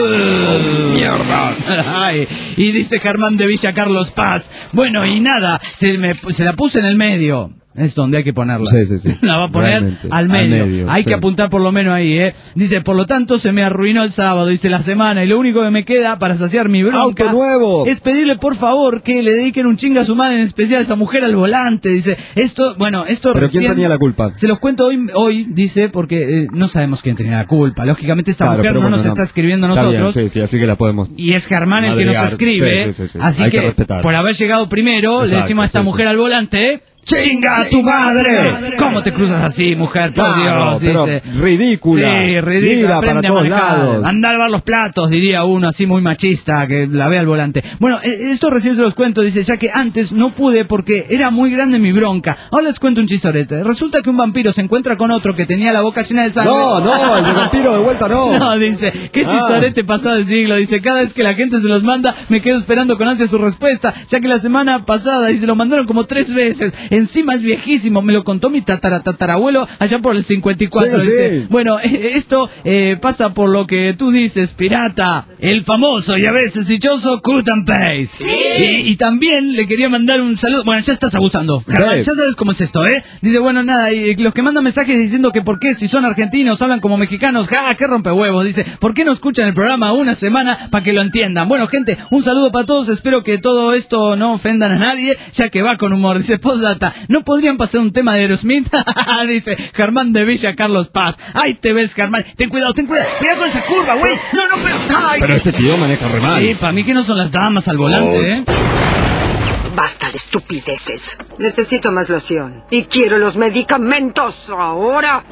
¡Mierda!
Ay, y dice Germán de Villa Carlos Paz. Bueno, y nada, se la puse en el medio. Es donde hay que ponerla.
Sí.
La va a poner realmente, al medio. Hay que apuntar por lo menos ahí, Dice, por lo tanto, se me arruinó el sábado, dice la semana, y lo único que me queda para saciar mi bronca
¡auto nuevo!
Es pedirle, por favor, que le dediquen un chinga a su madre, en especial a esa mujer al volante. Dice, esto
¿Pero
recién,
quién tenía la culpa?
Se los cuento hoy dice, porque no sabemos quién tenía la culpa. Lógicamente esta mujer no nos está escribiendo a nosotros.
Bien, sí, así que la podemos.
Y es Germán el que nos escribe. Sí. Así hay que por haber llegado primero, le decimos a esta mujer al volante... ¡Chinga a tu madre! ¿Cómo te cruzas así, mujer? Por Dios, dice.
Ridícula.
Sí, ridícula.
Aprende para todos lados.
Anda a lavar los platos, diría uno, así muy machista, que la ve al volante. Bueno, esto recién se los cuento, dice, ya que antes no pude porque era muy grande mi bronca. Ahora les cuento un chistorete. Resulta que un vampiro se encuentra con otro que tenía la boca llena de sangre.
No, el de vampiro de vuelta no.
No, dice, qué chistorete pasado el siglo. Dice, cada vez que la gente se los manda, me quedo esperando con ansia su respuesta, ya que la semana pasada, dice, lo mandaron como 3 veces. Encima es viejísimo, me lo contó mi tatarabuelo allá por el 54. Sí, dice, sí. Bueno, esto pasa por lo que tú dices, pirata, el famoso y a veces dichoso cut and paste. ¿Sí? Y también le quería mandar un saludo. Bueno, ya estás abusando, Germán, ya sabes cómo es esto, Dice, bueno, nada, y los que mandan mensajes diciendo que por qué si son argentinos hablan como mexicanos, qué rompehuevos, dice, ¿por qué no escuchan el programa una semana para que lo entiendan? Bueno, gente, un saludo para todos, espero que todo esto no ofendan a nadie, ya que va con humor. Dice, postdata, ¿no podrían pasar un tema de Aerosmith? Dice Germán de Villa Carlos Paz. Ahí te ves, Germán. Ten cuidado con esa curva, güey. No,
pero este tío maneja re mal.
Sí, para mí que no son las damas al volante,
Basta de estupideces. Necesito más loción. Y quiero los medicamentos ahora.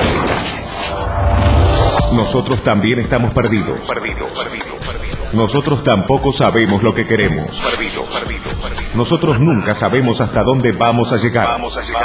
Nosotros también estamos perdidos. Nosotros tampoco sabemos lo que queremos. Nosotros nunca sabemos hasta dónde vamos a llegar.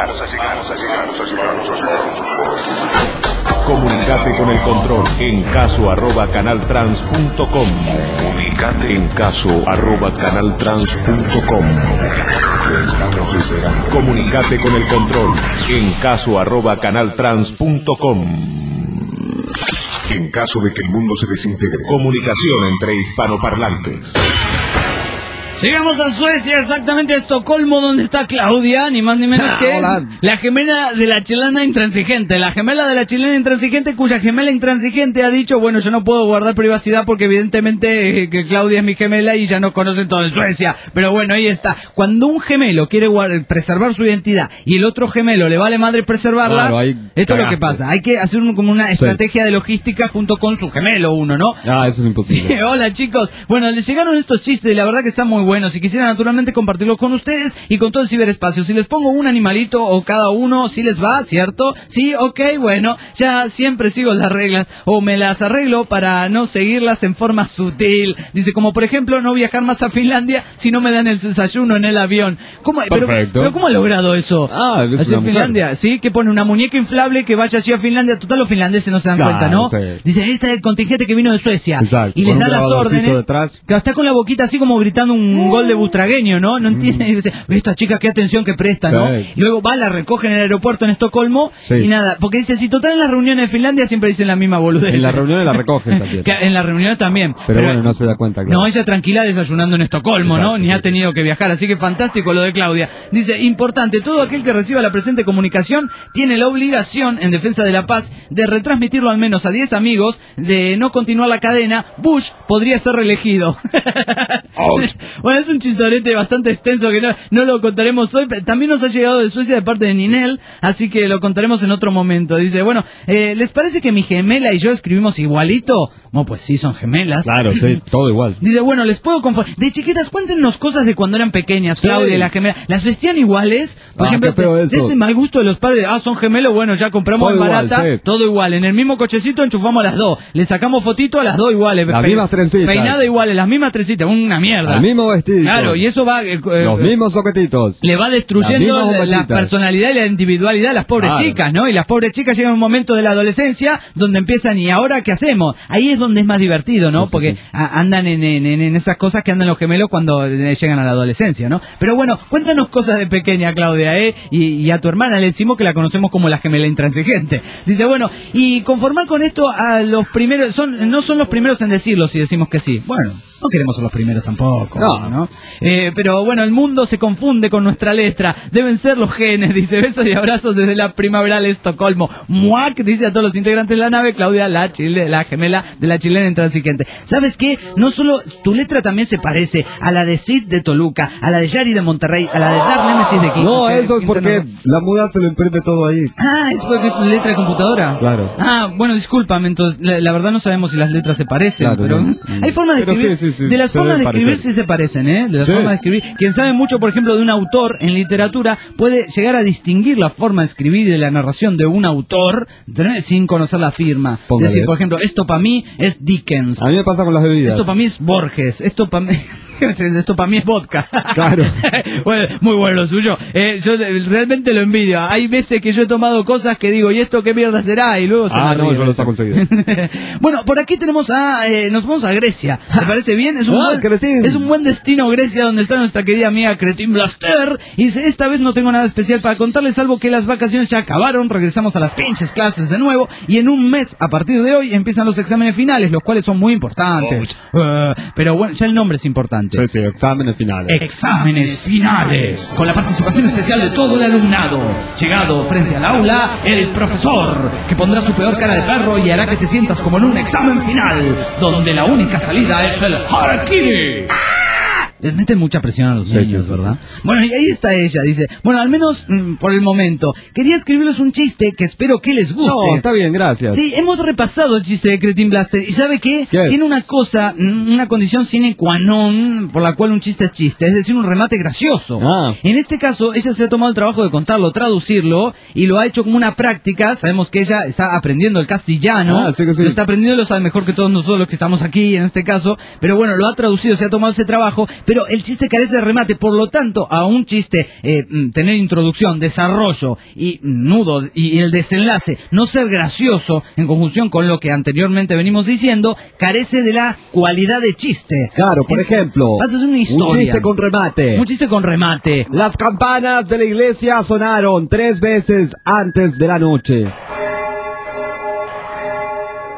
Comunicate con el control en caso@canaltrans.com. Comunicate en caso@canaltrans.com. Estamos esperando. Comunicate con el control en caso@canaltrans.com. en caso de que el mundo se desintegre. Comunicación entre hispanoparlantes.
Llegamos a Suecia, exactamente a Estocolmo, donde está Claudia, ni más ni menos que la gemela de la chilena intransigente. La gemela de la chilena intransigente, cuya gemela intransigente ha dicho, bueno, yo no puedo guardar privacidad porque evidentemente que Claudia es mi gemela y ya nos conocen todo en Suecia. Pero bueno, ahí está. Cuando un gemelo quiere preservar su identidad y el otro gemelo le vale madre preservarla, claro, esto es lo que pasa. Hay que hacer como una estrategia de logística junto con su gemelo uno, ¿no?
Ah, eso es imposible.
Sí, hola chicos. Bueno, les llegaron estos chistes y la verdad que están muy buenos. Si quisiera naturalmente compartirlo con ustedes y con todo el ciberespacio. Si les pongo un animalito o cada uno, si les va, ¿cierto? Sí, ok, bueno, ya siempre sigo las reglas o me las arreglo para no seguirlas en forma sutil. Dice, como por ejemplo, no viajar más a Finlandia si no me dan el desayuno en el avión. ¿Cómo? Pero ¿cómo ha logrado eso? ¿Hacia Finlandia? Sí, que pone una muñeca inflable que vaya allí a Finlandia. Total, los finlandeses no se dan cuenta, ¿no? Sí. Dice, este es el contingente que vino de Suecia.
Exacto.
Y les da las órdenes. Que está con la boquita así como gritando un gol de butragueño, ¿no? No entiende. Y dice, esta chica qué atención que presta, ¿no? Y luego va, la recoge en el aeropuerto en Estocolmo y nada. Porque dice, si total en las reuniones de Finlandia siempre dicen la misma boludez.
En las reuniones la recogen también.
En las reuniones también.
Pero bueno, no se da cuenta, claro.
No, ella tranquila desayunando en Estocolmo, exacto, ¿no? Ni ha tenido que viajar. Así que fantástico lo de Claudia. Dice, importante, todo aquel que reciba la presente comunicación tiene la obligación, en defensa de la paz, de retransmitirlo al menos a 10 amigos, de no continuar la cadena. Bush podría ser reelegido. Bueno, es un chistorete bastante extenso que no lo contaremos hoy. También nos ha llegado de Suecia de parte de Ninel, así que lo contaremos en otro momento. Dice, bueno, ¿les parece que mi gemela y yo escribimos igualito? No, pues sí, son gemelas.
Claro, sí, todo igual.
Dice, bueno, les puedo conformar. De chiquitas, cuéntenos cosas de cuando eran pequeñas, Claudia y la gemela. ¿Las vestían iguales? Por ejemplo, de ese mal gusto de los padres. Son gemelos, bueno, ya compramos todo en barata, igual, todo igual. En el mismo cochecito enchufamos las dos. Le sacamos fotito a las dos iguales.
Las mismas trencitas.
Peinada iguales, las mismas trencitas. Una mierda.
El mismo vestido.
Claro, y eso va...
los mismos soquetitos.
Le va destruyendo la personalidad y la individualidad de las pobres chicas, ¿no? Y las pobres chicas llegan a un momento de la adolescencia donde empiezan, ¿y ahora qué hacemos? Ahí es donde es más divertido, ¿no? Porque andan en esas cosas que andan los gemelos cuando llegan a la adolescencia, ¿no? Pero bueno, cuéntanos cosas de pequeña, Claudia, ¿eh? Y a tu hermana le decimos que la conocemos como la gemela intransigente. Dice, bueno, y conformar con esto a los primeros, no son los primeros en decirlo si decimos que sí. Bueno, no queremos ser los primeros tampoco, ¿no? Pero bueno, el mundo se confunde con nuestra letra. Deben ser los genes, dice, besos y abrazos desde la primaveral Estocolmo. Muac, dice a todos los integrantes de la nave, Claudia, la gemela de la chilena intransigente. ¿Sabes qué? No solo tu letra también se parece a la de Sid de Toluca, a la de Yari de Monterrey, a la de Dark Nemesis de Quito.
No, eso es porque la muda se lo imprime todo ahí.
Es porque es letra de computadora.
Claro.
Bueno, discúlpame, entonces, la verdad no sabemos si las letras se parecen, claro, pero hay formas de escribir. Sí, de las formas de escribir sí se parecen, ¿eh? De las formas de escribir. Quien sabe mucho, por ejemplo, de un autor en literatura puede llegar a distinguir la forma de escribir y de la narración de un autor sin conocer la firma.
Póngale.
Es decir, por ejemplo, esto para mí es Dickens.
A mí me pasa con las bebidas.
Esto para mí es Borges. Esto para mí es vodka.
Claro.
Bueno, muy bueno lo suyo. Yo realmente lo envidio. Hay veces que yo he tomado cosas que digo, ¿y esto qué mierda será? Y luego se me ríe.
Yo lo he conseguido.
Bueno, por aquí tenemos nos vamos a Grecia. ¿Te parece bien? Es un buen destino Grecia, donde está nuestra querida amiga Cretin Blaster. Y dice, esta vez no tengo nada especial para contarles, salvo que las vacaciones ya acabaron, regresamos a las pinches clases de nuevo, y en un mes, a partir de hoy, empiezan los exámenes finales, los cuales son muy importantes. Pero bueno, ya el nombre es importante.
Sí, exámenes finales.
Exámenes finales. Con la participación especial de todo el alumnado. Llegado frente al aula, el profesor, que pondrá su peor cara de perro y hará que te sientas como en un examen final, donde la única salida es el harakiri. Les meten mucha presión a los niños, ¿verdad? Bueno, y ahí está ella, dice, bueno, al menos por el momento, quería escribirles un chiste que espero que les guste.
No, está bien, gracias.
Sí, hemos repasado el chiste de Cretin Blaster, y ¿sabe qué? Tiene una cosa, una condición sine qua non, por la cual un chiste es chiste, es decir, un remate gracioso. En este caso, ella se ha tomado el trabajo de contarlo, traducirlo, y lo ha hecho como una práctica. Sabemos que ella está aprendiendo el castellano,
sí. Lo
está aprendiendo, lo sabe mejor que todos nosotros los que estamos aquí, en este caso, pero bueno, lo ha traducido, se ha tomado ese trabajo, pero el chiste carece de remate, por lo tanto, a un chiste tener introducción, desarrollo y nudo y el desenlace no ser gracioso en conjunción con lo que anteriormente venimos diciendo, carece de la cualidad de chiste.
Claro, por ejemplo,
vas a hacer una historia.
Un chiste con remate.
Un chiste con remate.
Las campanas de la iglesia sonaron 3 veces antes de la noche.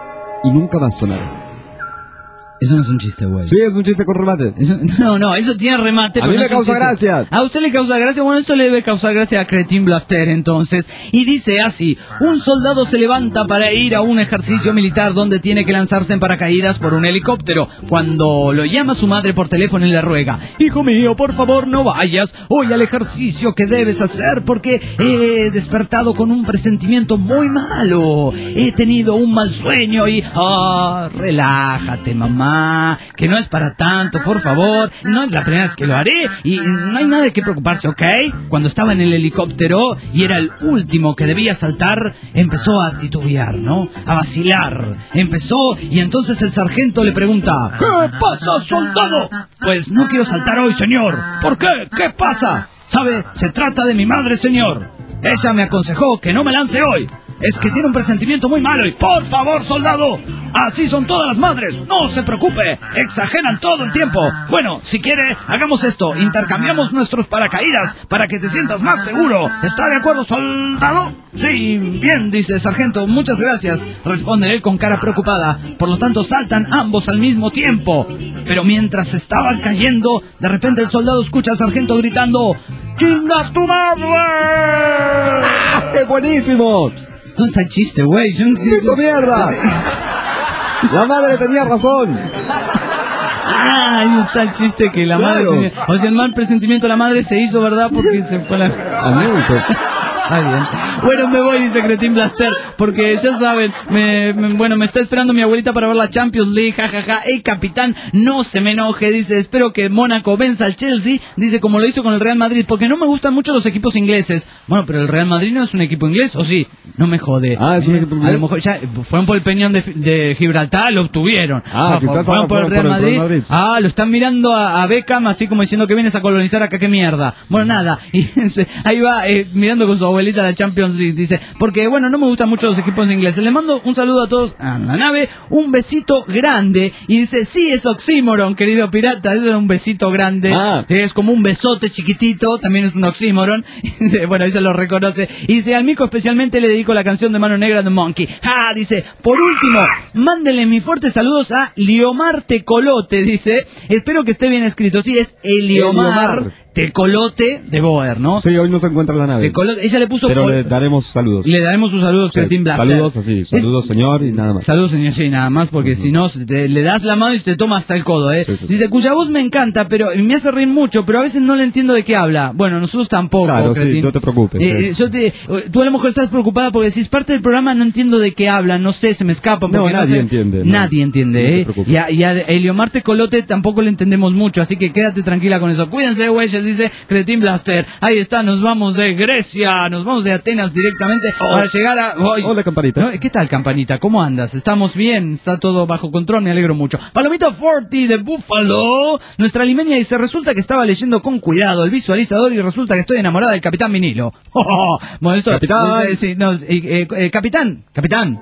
y nunca más sonaron.
Eso no es un chiste, güey.
Sí, es un chiste con remate.
No, eso tiene remate.
A mí me causa gracia.
¿A usted le causa gracia? Bueno, esto le debe causar gracia a Cretin Blaster, entonces. Y dice así: un soldado se levanta para ir a un ejercicio militar donde tiene que lanzarse en paracaídas por un helicóptero. Cuando lo llama su madre por teléfono y le ruega: hijo mío, por favor no vayas hoy al ejercicio que debes hacer porque he despertado con un presentimiento muy malo. He tenido un mal sueño y... relájate, mamá, que no es para tanto, por favor. No es la primera vez que lo haré y no hay nada de qué preocuparse, ¿ok? Cuando estaba en el helicóptero y era el último que debía saltar, empezó a titubear, ¿no? A vacilar. Empezó y entonces el sargento le pregunta: ¿qué pasa, soldado? Pues no quiero saltar hoy, señor. ¿Por qué? ¿Qué pasa? ¿Sabe? Se trata de mi madre, señor. Ella me aconsejó que no me lance hoy. Es que tiene un presentimiento muy malo y... ¡por favor, soldado! Así son todas las madres. No se preocupe. Exageran todo el tiempo. Bueno, si quiere, hagamos esto. Intercambiamos nuestros paracaídas para que te sientas más seguro. ¿Está de acuerdo, soldado? Sí, bien, dice el sargento. Muchas gracias, responde él con cara preocupada. Por lo tanto, saltan ambos al mismo tiempo. Pero mientras estaban cayendo, de repente el soldado escucha al sargento gritando: ¡chinga tu madre!
¡Ah, ¡qué buenísimo!
¿Dónde está el chiste, güey?
¡Sí, hizo mierda! La madre tenía razón.
Ahí está el chiste que la madre tenía. O sea, el mal presentimiento de la madre se hizo, ¿verdad? Porque se fue la... Está bien. Bueno, me voy, dice Cretin Blaster, porque ya saben, me está esperando mi abuelita para ver la Champions League, jajaja. Ey, capitán, no se me enoje, dice, espero que Mónaco venza al Chelsea, dice, como lo hizo con el Real Madrid, porque no me gustan mucho los equipos ingleses. Bueno, pero el Real Madrid no es un equipo inglés, ¿o sí? No me jode.
Ah, es un equipo inglés.
A lo mejor ya fueron por el Peñón de Gibraltar, lo obtuvieron.
Quizás
fueron por el Real Madrid. Lo están mirando a Beckham, así como diciendo que vienes a colonizar acá, qué mierda. Bueno, nada, y ahí va mirando con su abuelita la Champions League, dice, porque bueno, no me gustan mucho los equipos ingleses. Le mando un saludo a todos a la nave, un besito grande, y dice, sí, es oxímoron, querido pirata, eso es un besito grande. Sí, es como un besote chiquitito, también es un oxímoron. Bueno, ella lo reconoce. Y dice, al Mico especialmente le dedico la canción de Mano Negra de Monkey. Dice, por último, mándenle mis fuertes saludos a Liomar Tecolote, dice, espero que esté bien escrito. Sí, es Eliomar Tecolote de Boer, ¿no?
Sí, hoy no se encuentra en la nave.
Ella le puso...
Pero le daremos saludos.
Le daremos sus saludos, Cretin Blaster.
Saludos así, saludos señor y nada más.
Saludos señor, sí, nada más, porque si no, le das la mano y se te toma hasta el codo,
Sí.
Dice, cuya voz me encanta, pero me hace reír mucho, pero a veces no le entiendo de qué habla. Bueno, nosotros tampoco,
claro,
Cretin.
Sí, no te preocupes.
Tú a lo mejor estás preocupada porque decís, parte del programa no entiendo de qué habla, no sé, se me escapa.
No, nadie entiende.
Nadie entiende, Y a Eliomar Tecolote tampoco le entendemos mucho, así que quédate tranquila con eso. Cuídense, güeyes, dice Cretin Blaster. Ahí está, nos vamos de Grecia, nos vamos de Atenas directamente para llegar a...
Hola, Campanita.
¿Qué tal, Campanita? ¿Cómo andas? ¿Estamos bien? ¿Está todo bajo control? Me alegro mucho. Palomita 40 de Búfalo. Nuestra limeña dice, resulta que estaba leyendo con cuidado el visualizador y resulta que estoy enamorada del Capitán Vinilo. Bueno, esto...
Capitán.
Capitán.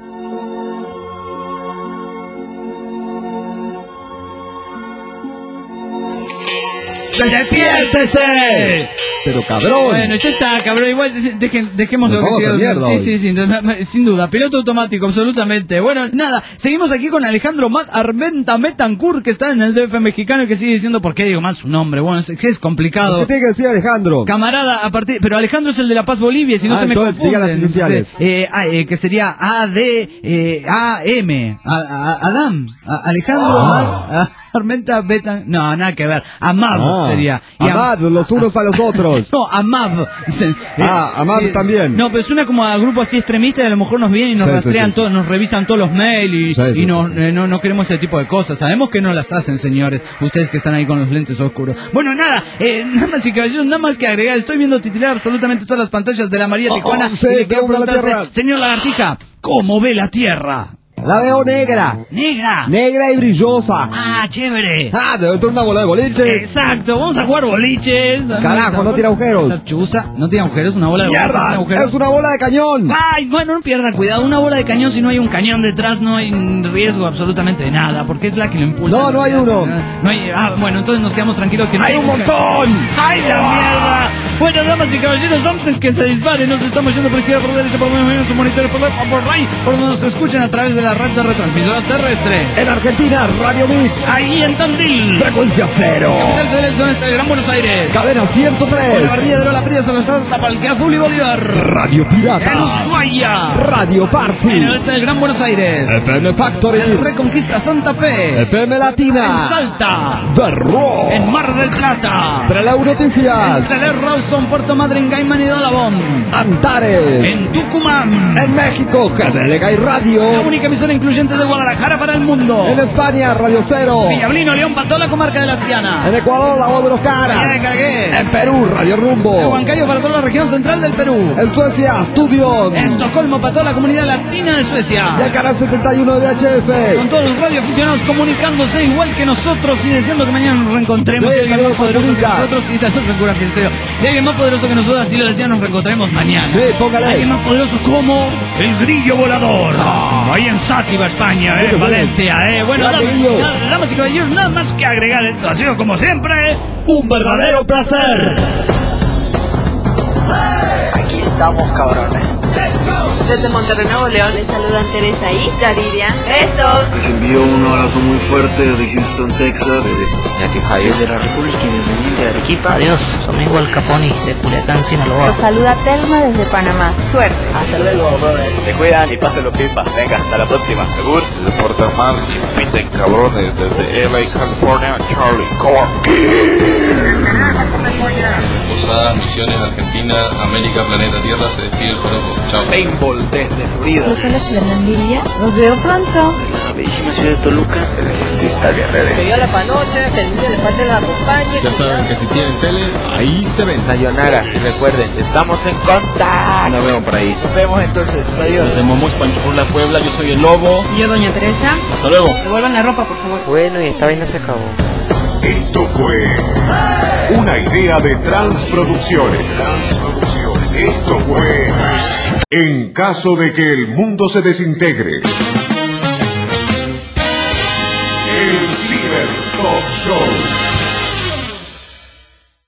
¡Despiértese!
Pero cabrón.
Bueno, ya está, cabrón. Igual dejemos lo que quedó. Sí, sin duda. Piloto automático, absolutamente. Bueno, nada, seguimos aquí con Alejandro Armenta Betancourt, que está en el DF mexicano y que sigue diciendo por qué digo mal su nombre. Bueno, es complicado.
¿Qué tiene que decir Alejandro?
Camarada, pero Alejandro es el de La Paz, Bolivia, si no se me confunden.
Diga las iniciales.
Que sería A-D-A-M. Adam. Alejandro Armenta Betancourt. No, nada que ver. Amab sería.
Amad, los unos a los otros.
No, Amab.
Amab también.
No, pero suena como a grupo así extremista y a lo mejor nos vienen y nos rastrean todos, nos revisan todos los mails y no queremos ese tipo de cosas. Sabemos que no las hacen, señores, ustedes que están ahí con los lentes oscuros. Bueno, nada más y caballeros, nada más que agregar. Estoy viendo titular absolutamente todas las pantallas de la María Tijuana. Señor Lagartija, ¿cómo ve la Tierra?
La veo negra.
¿Negra?
Negra y brillosa.
Chévere.
Debe ser una bola de boliche.
Exacto, vamos a jugar boliches.
Carajo, no tiene agujeros.
Chusa, no tiene agujeros, una bola de
¡mierda! Es una bola de cañón.
Bueno, no pierda cuidado, una bola de cañón, si no hay un cañón detrás no hay riesgo absolutamente de nada, porque es la que lo impulsa.
No hay uno.
No hay, bueno, entonces nos quedamos tranquilos que no
hay un montón.
¡Ay, la mierda! Bueno, damas y caballeros, antes que se dispare, nos estamos yendo por izquierda, por derecha, por medio, sus monitores, por left, por right, por donde nos escuchan a través de la red de retransmisoras terrestres.
En Argentina, Radio Mix.
Ahí en Tandil.
Frecuencia 0.
Capital Federal Zoneste del Gran Buenos Aires.
Cadena 103.
Barrilla de la Fría, Salazar, Tapalqué, Azul y Bolívar.
Radio Pirata.
En Ushuaia.
Radio Party.
En el oeste del Gran Buenos Aires.
FM Factory.
En Reconquista Santa Fe.
FM Latina.
En Salta.
The Rock.
En Mar del Plata.
Trelew Noticias.
En Celer, Rawson, Puerto Madryn, Gaiman y Dalabón.
Antares.
En Tucumán.
En México, GDLG y Radio.
La única emisora incluyente de Guadalajara para el mundo.
En España, Radio Cero.
Villablino, León, para toda la comarca de la Siana.
En Ecuador, La Voz de los Caras.
En Cagués.
En Perú, Radio Rumbo.
En Huancayo, para toda la región central del Perú.
En Suecia, Studio.
En Estocolmo, para toda la comunidad latina de Suecia.
Y el canal 71 de VHF.
Con todos los radioaficionados comunicándose igual que nosotros y deseando que mañana nos reencontremos.
Sí,
Si alguien más
saludos
poderoso que
a
nosotros, y saludos al cura Filtero. Si alguien más poderoso que nosotros, así lo decía, nos reencontraremos mañana.
Sí, póngale.
Alguien más poderoso como el grillo volador. Ahí en Sátiva, España,
Sí,
Valencia, Bueno,
Grande Grillo.
damas y caballeros, nada más que agregar esto. Ha sido como siempre
un verdadero placer.
Aquí estamos, cabrones.
Desde Monterrey, Nuevo León, les saludan Teresa y Yaridia. ¡Besos!
Les envío un abrazo muy fuerte desde Houston, Texas.
Desde Cincinnati, Ohio.
Desde la República Independiente de Arequipa. Adiós, Domingo Al Caponi de Culiacán, Sinaloa.
Los saluda Telma desde Panamá. Suerte.
Hasta luego, brothers.
Se cuidan y pásenlo pipa. Venga, hasta la próxima. Segur.
Desde Puerto Mal y pinten cabrones. Desde LA, California, Charlie Corky.
Posadas, Misiones, Argentina, América, Planeta Tierra, se despide el joropo. Chao.
Paintball desde Florida.
Los hola Fernandilla. Nos veo pronto.
La bellísima ciudad de Toluca.
El artista guerrero.
Que yo la panoche, que el niño le falta la acompañe.
Ya saben que si tienen tele, ahí se ven.
Sayonara, y recuerden, estamos en contacto.
Nos vemos por ahí.
Nos vemos entonces. Adiós.
Desde Momox, Panchurla, Puebla, yo soy el Lobo.
Yo, doña Teresa.
Hasta luego.
Devuelvan la ropa, por favor.
Bueno, y esta vaina se acabó.
Esto fue una idea de Transproducciones. Esto fue En caso de que el mundo se desintegre.